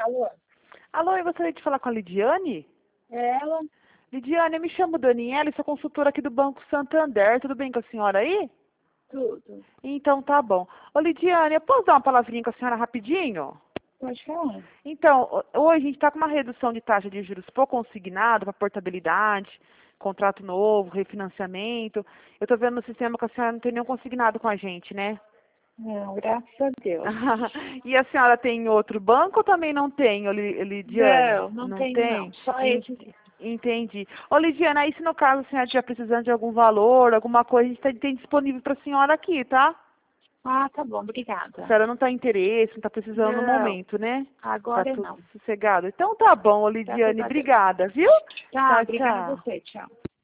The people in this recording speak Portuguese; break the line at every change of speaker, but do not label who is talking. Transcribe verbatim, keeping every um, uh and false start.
Alô?
Alô, eu gostaria de falar com a Lidiane?
É ela?
Lidiane, eu me chamo Daniela e sou consultora aqui do Banco Santander. Tudo bem com a senhora aí?
Tudo.
Então tá bom. Ô Lidiane, eu posso dar uma palavrinha com a senhora rapidinho?
Pode falar.
Então, ho- hoje a gente está com uma redução de taxa de juros por consignado, para portabilidade, contrato novo, refinanciamento. Eu estou vendo no sistema que a senhora não tem nenhum consignado com a gente, né?
Não, graças a Deus.
E a senhora tem outro banco ou também não tem, ô Li- Lidiane?
Não, não
Não
tenho não.
tem?
Só
En-
esse mesmo.
Entendi. Ô Lidiane, aí se no caso a senhora estiver precisando de algum valor, alguma coisa, a gente tem, tem disponível para a senhora aqui, tá?
Ah, tá bom,
A
obrigada.
senhora não está interesse, não está precisando no
Não,
momento, né? Tá
agora
tudo
não.
sossegado. Então tá bom, ô
Graças
Lidiane,
a Deus.
obrigada, viu?
Tá,
Tchau,
obrigada a
tchau.
você. Tchau.